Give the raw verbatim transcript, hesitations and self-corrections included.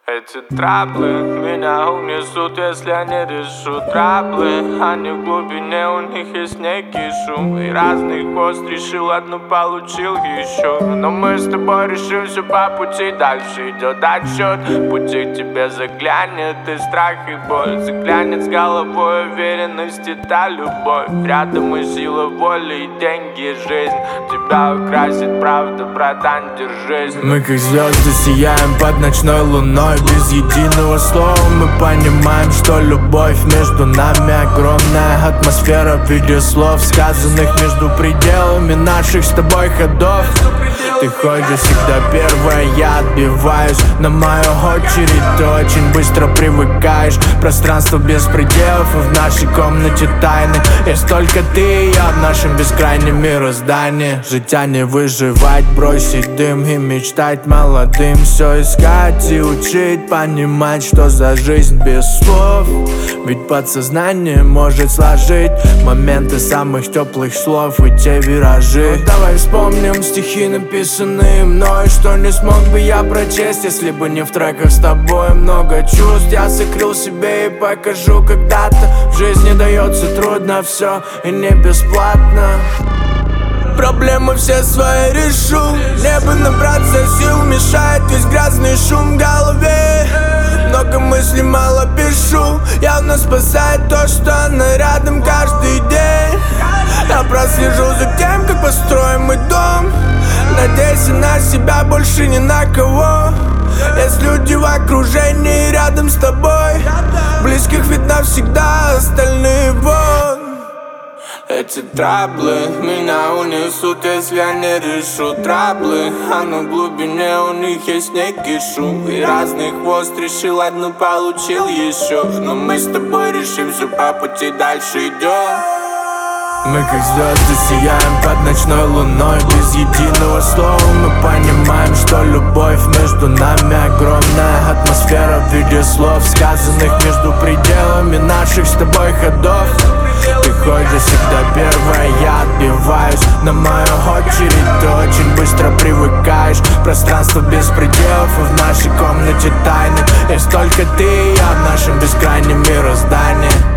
Эти траблы меня унесут, если я не решу траблы. Они в глубине, у них есть некий шум. И разный хвост решил, одну получил еще. Но мы с тобой решим все по пути. Дальше идет отсчет, пути к тебе заглянет и страх, и боль. Заглянет с головой уверенность, это любовь. Рядом и сила воли, и деньги, и жизнь. Тебя украсит правда, братан, держись. Мы как звезды сияем под ночной луной. Без единого слова мы понимаем, что любовь между нами огромная. Атмосфера в виде слов, сказанных между пределами наших с тобой ходов. Ты ходишь всегда первая, я отбиваюсь. На мою очередь ты очень быстро привыкаешь. Пространство без пределов, и в нашей комнате тайны. Есть только ты и я в нашем бескрайнем мироздании. Жить, а не выживать, бросить дым и мечтать молодым. Все искать и учить, понимать, что за жизнь без слов. Ведь подсознание может сложить моменты самых теплых слов и те виражи. Ну, давай вспомним стихи, написанные мной, что не смог бы я прочесть, если бы не в треках с тобой. Много чувств я закрыл себе и покажу когда-то. В жизни дается трудно все и не бесплатно. Проблемы все свои решу. Небо набраться сил мешает весь грязный шум в голове. Много мыслей, мало пишу. Явно спасает то, что она рядом каждый день. Я прослежу за тем, как построим мы дом. Надейся на себя, больше ни на кого. Есть люди в окружении рядом с тобой. Близких видно всегда, остальные вон. Эти траблы меня унесут, если я не решу траблы. А на глубине у них есть некий шум. И разный хвост решил, одну получил еще. Но мы с тобой решим все по пути, дальше идем. Мы как звезды сияем под ночной луной. Без единого слова мы понимаем, что любовь между нами огромная. Атмосфера в виде слов, сказанных между пределами наших с тобой ходов. Ты ходишь всегда первая, я отбиваюсь. На мою очередь ты очень быстро привыкаешь. Пространство без пределов, и в нашей комнате тайны. Есть только ты и я в нашем бескрайнем мироздании.